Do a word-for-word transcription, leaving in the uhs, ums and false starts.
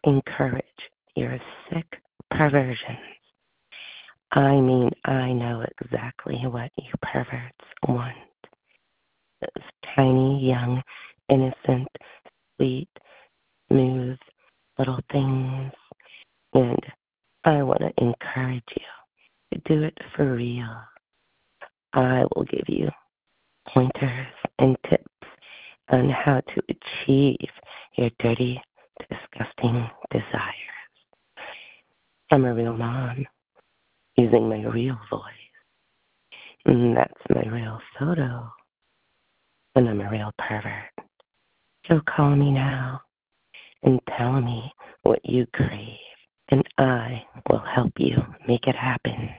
encourage your sick perversions. I mean, I know exactly what you perverts want. Those tiny, young, innocent, sweet, smooth little things. And I want to encourage you to do it for real. I will give you pointers and tips on how to achieve your dirty, disgusting desires. I'm a real mom using my real voice. And that's my real photo. And I'm a real pervert. So call me now and tell me what you crave, and I will help you make it happen.